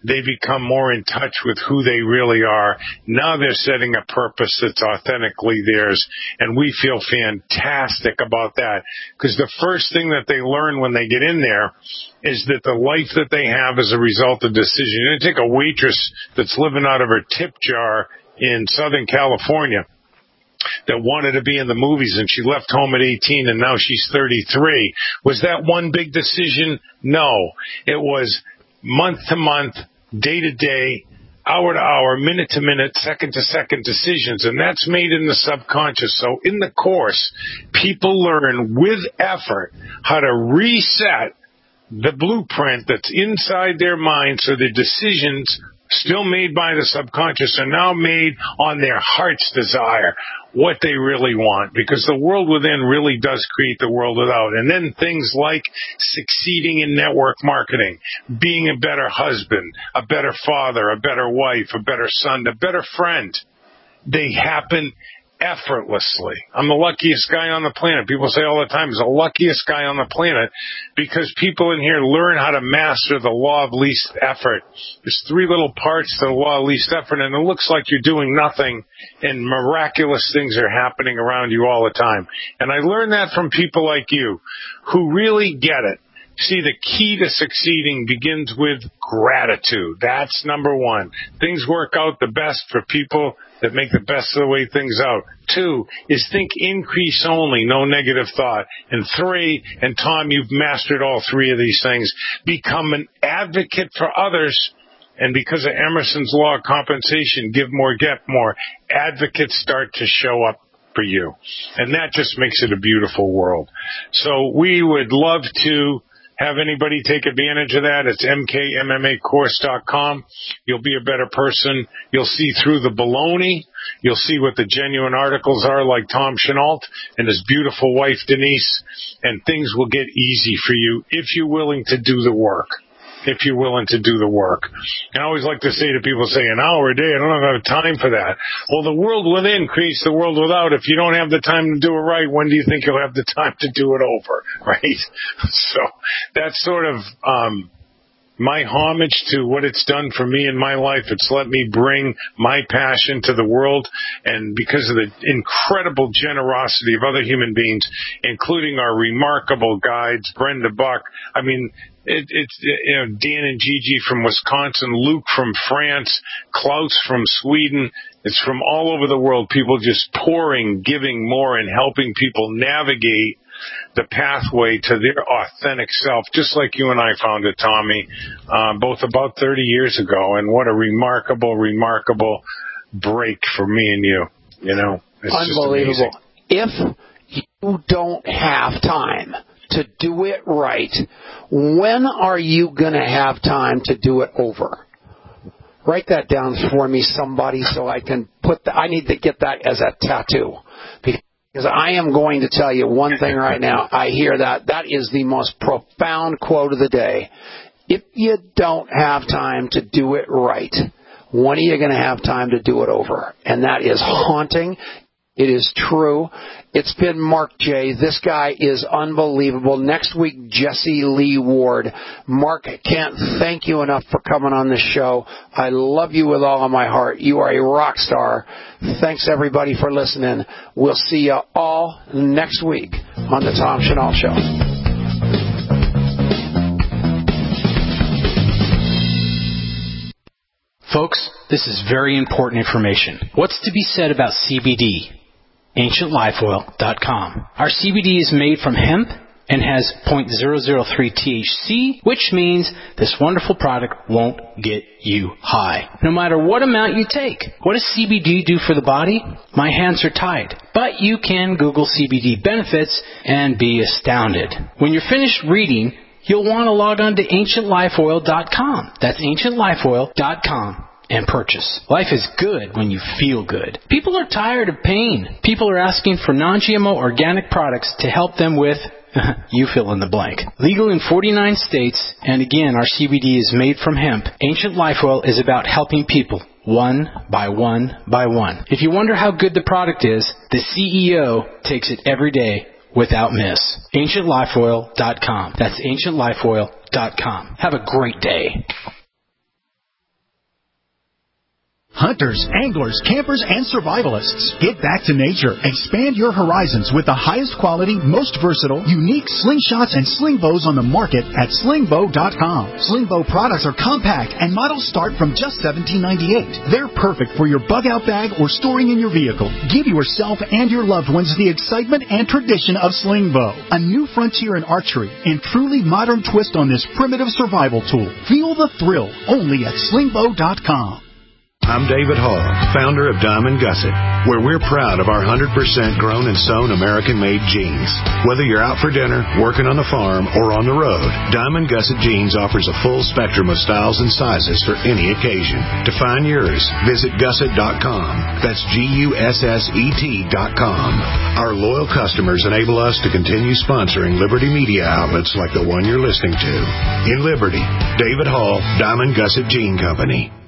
they become more in touch with who they really are. Now they're setting a purpose that's authentically theirs, and we feel fantastic about that, because the first thing that they learn when they get in there is that the life that they have is a result of decision. You take a waitress that's living out of her tip jar in Southern California that wanted to be in the movies, and she left home at eighteen, and now she's thirty-three. Was that one big decision? No. It was month to month, day to day, hour to hour, minute to minute, second to second decisions, and that's made in the subconscious. So in the course, people learn with effort how to reset the blueprint that's inside their mind, so the decisions still made by the subconscious are now made on their heart's desire, what they really want, because the world within really does create the world without. And then things like succeeding in network marketing, being a better husband, a better father, a better wife, a better son, a better friend, they happen effortlessly. I'm the luckiest guy on the planet. People say all the time, he's the luckiest guy on the planet, because people in here learn how to master the law of least effort. There's three little parts to the law of least effort, and it looks like you're doing nothing, and miraculous things are happening around you all the time. And I learned that from people like you, who really get it. See, the key to succeeding begins with gratitude. That's number one. Things work out the best for people that make the best of the way things out. Two is think increase only, no negative thought. And three, and Tom, you've mastered all three of these things, become an advocate for others. And because of Emerson's law of compensation, give more, get more, advocates start to show up for you. And that just makes it a beautiful world. So we would love to have anybody take advantage of that. It's M K M M A course dot com. You'll be a better person. You'll see through the baloney. You'll see what the genuine articles are, like Tom Chenault and his beautiful wife, Denise, and things will get easy for you if you're willing to do the work. If you're willing to do the work. And I always like to say to people, say, an hour a day, I don't have time for that. Well, the world within creates the world without. If you don't have the time to do it right, when do you think you'll have the time to do it over, right? So that's sort of um my homage to what it's done for me in my life. It's let me bring my passion to the world, and because of the incredible generosity of other human beings, including our remarkable guides, Brenda Buck, I mean, It, it's, you know, Dan and Gigi from Wisconsin, Luke from France, Klaus from Sweden. It's from all over the world, people just pouring, giving more, and helping people navigate the pathway to their authentic self, just like you and I found it, Tommy, uh, both about thirty years ago. And what a remarkable, remarkable break for me and you, you know. It's unbelievable. If you don't have time to do it right, when are you going to have time to do it over? Write that down for me, somebody, so I can put that. I need to get that as a tattoo. Because I am going to tell you one thing right now. I hear that. That is the most profound quote of the day. If you don't have time to do it right, when are you going to have time to do it over? And that is haunting. It is true. It's been Mark J. This guy is unbelievable. Next week, Jesse Lee Ward. Mark, can't thank you enough for coming on this show. I love you with all of my heart. You are a rock star. Thanks, everybody, for listening. We'll see you all next week on the Tom Chenault Show. Folks, this is very important information. What's to be said about C B D? ancient life oil dot com. Our C B D is made from hemp and has zero point zero zero three T H C, which means this wonderful product won't get you high, no matter what amount you take. What does C B D do for the body? My hands are tied. But you can Google C B D benefits and be astounded. When you're finished reading, you'll want to log on to ancient life oil dot com. That's ancient life oil dot com. And purchase. Life is good when you feel good. People are tired of pain. People are asking for non G M O organic products to help them with, you fill in the blank. Legal in forty-nine states, and again, our C B D is made from hemp. Ancient Life Oil is about helping people, one by one by one. If you wonder how good the product is, the C E O takes it every day without miss. ancient life oil dot com. That's ancient life oil dot com. Have a great day. Hunters, anglers, campers, and survivalists. Get back to nature. Expand your horizons with the highest quality, most versatile, unique slingshots and sling bows on the market at sling bow dot com. Sling bow products are compact and models start from just seventeen ninety-eight. They're perfect for your bug out bag or storing in your vehicle. Give yourself and your loved ones the excitement and tradition of sling bow. A new frontier in archery and truly modern twist on this primitive survival tool. Feel the thrill only at sling bow dot com. I'm David Hall, founder of Diamond Gusset, where we're proud of our one hundred percent grown and sewn American-made jeans. Whether you're out for dinner, working on the farm, or on the road, Diamond Gusset Jeans offers a full spectrum of styles and sizes for any occasion. To find yours, visit gusset dot com. That's G U S S E T dot com. Our loyal customers enable us to continue sponsoring Liberty media outlets like the one you're listening to. In Liberty, David Hall, Diamond Gusset Jean Company.